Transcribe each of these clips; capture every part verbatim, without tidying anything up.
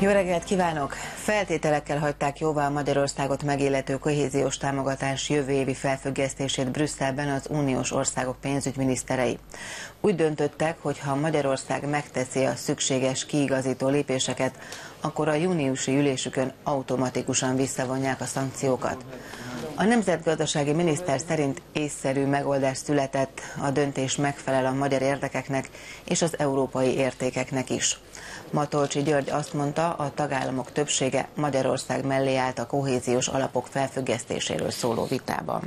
Jó reggelt kívánok! Feltételekkel hagyták jóvá a Magyarországot megillető kohéziós támogatás jövő évi felfüggesztését Brüsszelben az uniós országok pénzügyminiszterei. Úgy döntöttek, hogy ha Magyarország megteszi a szükséges kiigazító lépéseket, akkor a júniusi ülésükön automatikusan visszavonják a szankciókat. A nemzetgazdasági miniszter szerint észszerű megoldás született, a döntés megfelel a magyar érdekeknek és az európai értékeknek is. Matolcsy György azt mondta, a tagállamok többsége Magyarország mellé állt a kohéziós alapok felfüggesztéséről szóló vitában.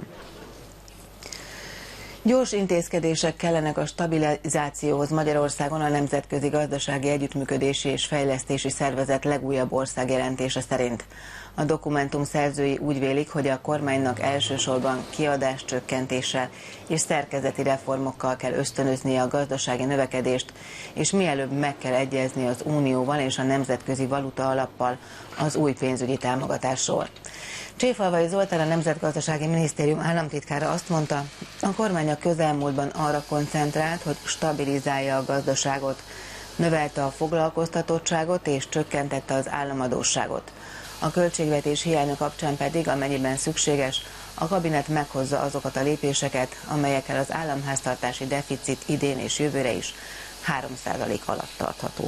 Gyors intézkedések kellenek a stabilizációhoz Magyarországon a Nemzetközi Gazdasági Együttműködési és Fejlesztési Szervezet legújabb országjelentése szerint. A dokumentum szerzői úgy vélik, hogy a kormánynak elsősorban kiadáscsökkentéssel és szerkezeti reformokkal kell ösztönöznie a gazdasági növekedést, és mielőbb meg kell egyezni az Unióval és a Nemzetközi Valuta Alappal az új pénzügyi támogatásról. Cséfalvai Zoltán, a Nemzetgazdasági Minisztérium államtitkára azt mondta, a kormány a közelmúltban arra koncentrált, hogy stabilizálja a gazdaságot, növelte a foglalkoztatottságot és csökkentette az államadósságot. A költségvetés hiánya kapcsán pedig, amennyiben szükséges, a kabinet meghozza azokat a lépéseket, amelyekkel az államháztartási deficit idén és jövőre is három százalék alatt tartható.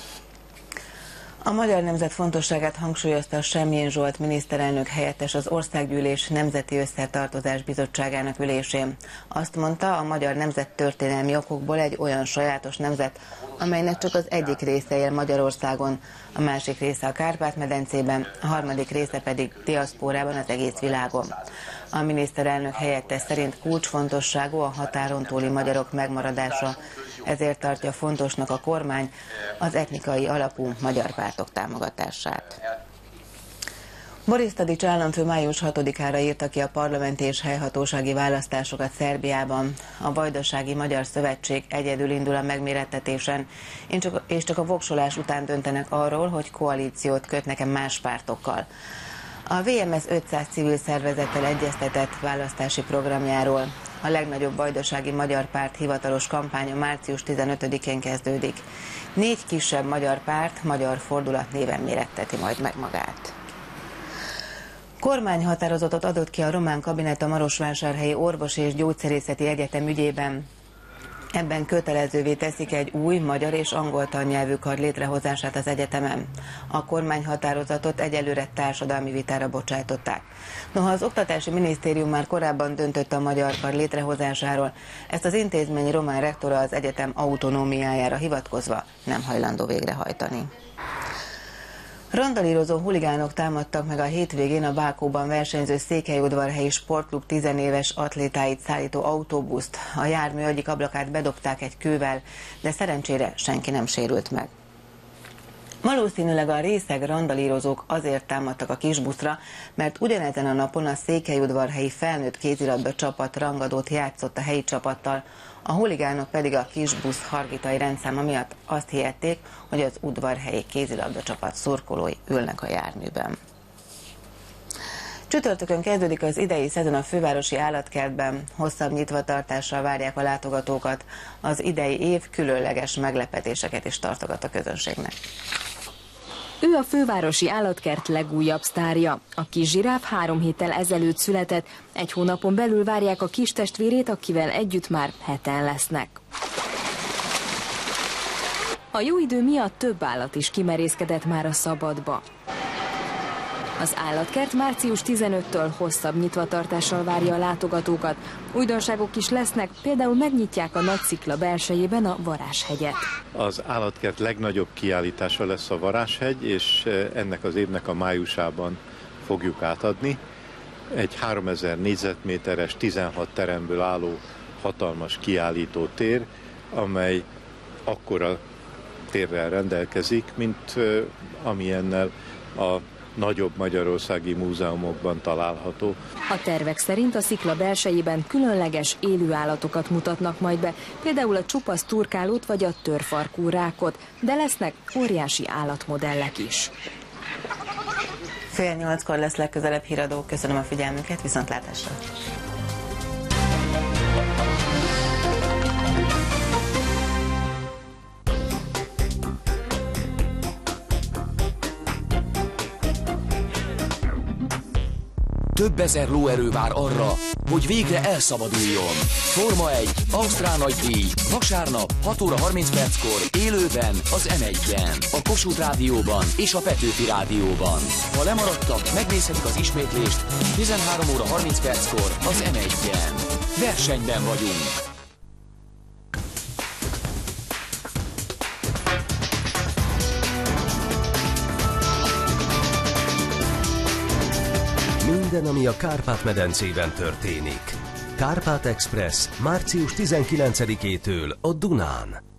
A magyar nemzet fontosságát hangsúlyozta Semjén Zsolt miniszterelnök helyettes az Országgyűlés Nemzeti Összetartozás Bizottságának ülésén. Azt mondta, a magyar nemzet történelmi okokból egy olyan sajátos nemzet, amelynek csak az egyik része él Magyarországon, a másik része a Kárpát-medencében, a harmadik része pedig diaszpórában az egész világon. A miniszterelnök helyettes szerint kulcsfontosságú a határon túli magyarok megmaradása, ezért tartja fontosnak a kormány az etnikai alapú magyar pártok támogatását. Boris Tadić államfő május hatodikára írta ki a parlamenti és helyhatósági választásokat Szerbiában. A Vajdasági Magyar Szövetség egyedül indul a megmérettetésen, és csak a voksolás után döntenek arról, hogy koalíciót kötnek-e más pártokkal. A vé em es ötszáz civil szervezettel egyeztetett választási programjáról. A legnagyobb vajdasági magyar párt hivatalos kampánya március tizenötödikén kezdődik. Négy kisebb magyar párt magyar fordulat néven méretteti majd meg magát. Kormányhatározatot adott ki a román kabinet a Marosvásárhelyi Orvosi és Gyógyszerészeti Egyetem ügyében. Ebben kötelezővé teszik egy új magyar és angol tannyelvű kar létrehozását az egyetemen. A kormányhatározatot egyelőre társadalmi vitára bocsátották. Noha az Oktatási Minisztérium már korábban döntött a magyar kar létrehozásáról, ezt az intézmény román rektora az egyetem autonómiájára hivatkozva nem hajlandó végrehajtani. Randalírozó huligánok támadtak meg a hétvégén a Bákóban versenyző Székelyudvarhelyi Sportklub tizenéves atlétáit szállító autóbuszt. A jármű egyik ablakát bedobták egy kővel, de szerencsére senki nem sérült meg. Valószínűleg a részeg randalírozók azért támadtak a kisbuszra, mert ugyanezen a napon a székelyudvarhelyi felnőtt kézilabda csapat rangadót játszott a helyi csapattal, a huligánok pedig a kisbusz hargitai rendszáma miatt azt hihették, hogy az udvarhelyi kézilabda csapat szurkolói ülnek a járműben. Csütörtökön kezdődik az idei szezon a fővárosi állatkertben, hosszabb nyitvatartással várják a látogatókat. Az idei év különleges meglepetéseket is tartogat a közönségnek. Ő a fővárosi állatkert legújabb sztárja. A kis zsiráf három héttel ezelőtt született, egy hónapon belül várják a kis testvérét, akivel együtt már heten lesznek. A jó idő miatt több állat is kimerészkedett már a szabadba. Az állatkert március tizenötödikétől hosszabb nyitvatartással várja a látogatókat. Újdonságok is lesznek, például megnyitják a Nagyszikla belsejében a Varázshegyet. Az állatkert legnagyobb kiállítása lesz a Varázshegy, és ennek az évnek a májusában fogjuk átadni. Egy háromezer négyzetméteres, tizenhat teremből álló hatalmas kiállító tér, amely akkora térrel rendelkezik, mint amilyennel a nagyobb magyarországi múzeumokban található. A tervek szerint a szikla belsejében különleges élőállatokat mutatnak majd be, például a csupasz turkálót vagy a törfarkú rákot, de lesznek óriási állatmodellek is. Fél nyolckor lesz legközelebb híradó. Köszönöm a figyelmüket, viszontlátásra! több ezer lóerő vár arra, hogy végre elszabaduljon. Forma egy, Ausztrál nagydíj, vasárnap hat óra harminc perckor élőben az em egyen, a Kossuth Rádióban és a Petőfi Rádióban. Ha lemaradtak, megnézhetik az ismétlést tizenhárom óra harminc perckor az em egyen. Versenyben vagyunk! Minden, ami a Kárpát-medencében történik. Kárpát Express március tizenkilencedikétől a Dunán.